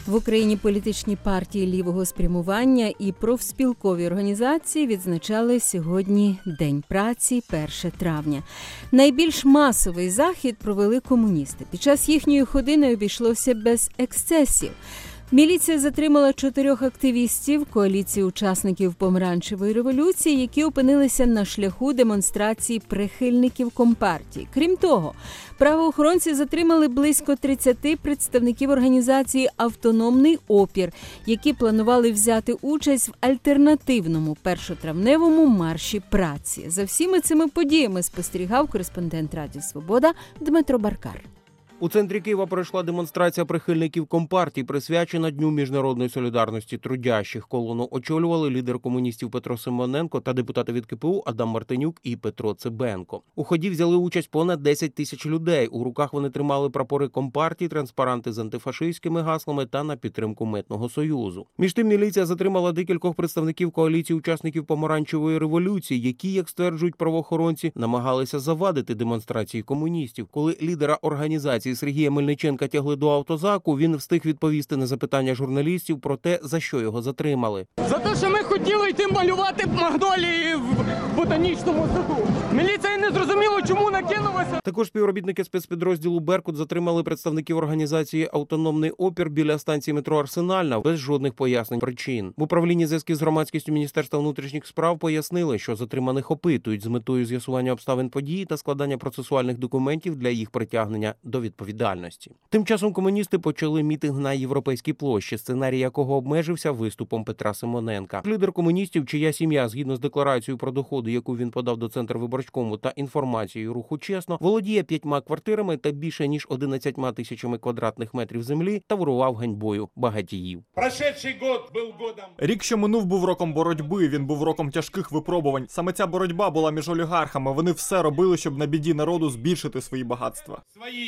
В Україні політичні партії лівого спрямування і профспілкові організації відзначали сьогодні День праці, 1 травня. Найбільш масовий захід провели комуністи. Під час їхньої ходи не обійшлося без ексцесів. Міліція затримала 4 активістів коаліції учасників помаранчевої революції, які опинилися на шляху демонстрації прихильників Компартії. Крім того, правоохоронці затримали близько 30 представників організації «Автономний опір», які планували взяти участь в альтернативному першотравневому марші праці. За всіми цими подіями спостерігав кореспондент Радіо Свобода Дмитро Баркар. У центрі Києва пройшла демонстрація прихильників Компартії, присвячена Дню міжнародної солідарності трудящих. Колону очолювали лідер комуністів Петро Симоненко та депутати від КПУ Адам Мартинюк і Петро Цибенко. У ході взяли участь понад 10 тисяч людей. У руках вони тримали прапори Компартії, транспаранти з антифашистськими гаслами та на підтримку Митного союзу. Між тим, міліція затримала декількох представників коаліції учасників помаранчевої революції, які, як стверджують правоохоронці, намагалися завадити демонстрації комуністів. Коли лідера організації Сергія Мельниченка тягли до автозаку, він встиг відповісти на запитання журналістів про те, за що його затримали. За те, що ми хотіли йти малювати магнолії в ботанічному саду. Міліція не зрозуміла, чому накинулася. Також співробітники спецпідрозділу «Беркут» затримали представників організації «Автономний опір» біля станції метро «Арсенальна» без жодних пояснень причин. В управлінні зв'язків з громадськістю Міністерства внутрішніх справ пояснили, що затриманих опитують з метою з'ясування обставин події та складання процесуальних документів для їх притягнення до відповідальності. Тим часом комуністи почали мітинг на Європейській площі, сценарій якого обмежився виступом Петра Симоненка. Лідер комуністів, чия сім'я, згідно з декларацією про доходи, яку він подав до Центрвиборчкому та інформацією руху «Чесно», володіє 5 квартирами та більше ніж 11 тисячами квадратних метрів землі та вирував ганьбою багатіїв. Рік, що минув, був роком боротьби, він був роком тяжких випробувань. Саме ця боротьба була між олігархами. Вони все робили, щоб на біді народу збільшити свої багатства.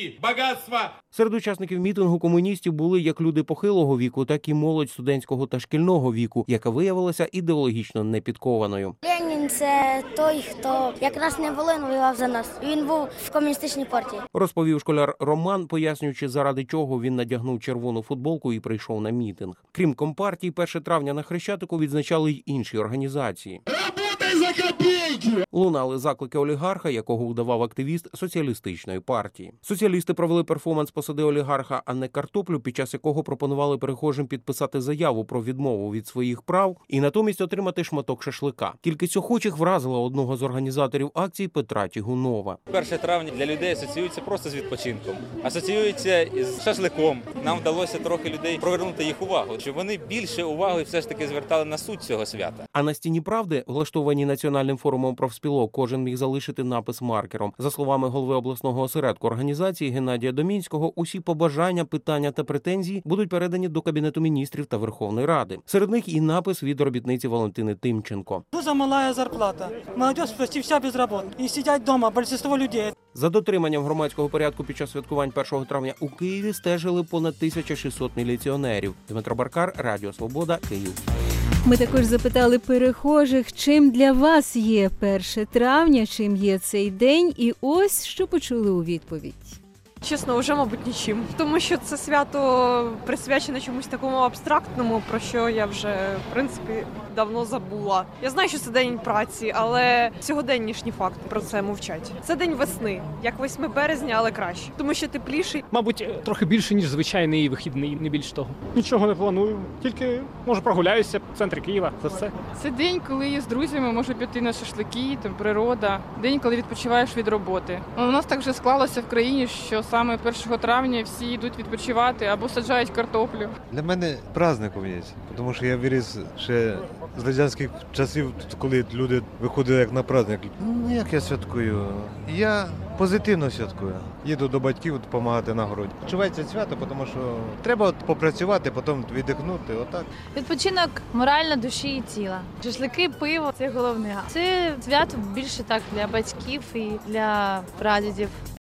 Серед учасників мітингу комуністів були як люди похилого віку, так і молодь студентського та шкільного віку, яка виявилася ідеологічно непідкованою. Ленін – це той, хто якраз не Волин воював за нас. Він був в комуністичній партії. Розповів школяр Роман, пояснюючи, заради чого він надягнув червону футболку і прийшов на мітинг. Крім Компартії, 1 травня на Хрещатику відзначали й інші організації. Лунали заклики олігарха, якого вдавав активіст соціалістичної партії. Соціалісти провели перформанс посади олігарха, а не картоплю, під час якого пропонували перехожим підписати заяву про відмову від своїх прав і натомість отримати шматок шашлика. Кількість охочих вразила одного з організаторів акції Петра Тігунова. 1 травня для людей асоціюється просто з відпочинком, асоціюється з шашликом. Нам вдалося трохи людей привернути їх увагу, щоб вони більше уваги все ж таки звертали на суть цього свята. А на стіні «Правди», влаштованій Національним форумом профспілок, кожен міг залишити напис маркером. За словами голови обласного осередку організації Геннадія Домінського, усі побажання, питання та претензії будуть передані до Кабінету міністрів та Верховної Ради. Серед них і напис від робітниці Валентини Тимченко. Дуже мала зарплата. Молодь почти вся без роботи. І сидять вдома більшість людей. За дотриманням громадського порядку під час святкувань 1 травня у Києві стежили понад 1600 міліціонерів. Дмитро Баркар, Радіо Свобода, Київ. Ми також запитали перехожих, чим для вас є 1 травня, чим є цей день, і ось що почули у відповідь. Чесно, вже, мабуть, нічим. Тому що це свято присвячене чомусь такому абстрактному, про що я вже, в принципі, давно забула. Я знаю, що це день праці, але сьогоденнішні факти про це мовчать. Це день весни, як 8 березня, але краще. Тому що тепліший. Мабуть, трохи більше, ніж звичайний вихідний, не більш того. Нічого не планую, тільки, може, прогуляюся в центрі Києва, це все. Це день, коли я з друзями можу піти на шашлики, там природа. День, коли відпочиваєш від роботи. У нас так вже склалося в країні, що саме 1 травня всі йдуть відпочивати або саджають картоплю. Для мене праздником є, тому що я виріс ще з радянських часів, коли люди виходили як на праздник. Як я святкую? Я позитивно святкую. Їду до батьків допомагати на городі. Відчувається свято, тому що треба попрацювати, потім віддихнути, отак. Відпочинок морально, душі і тіла. Шашлики, пиво – це головне. Це свято більше так для батьків і для прадідів.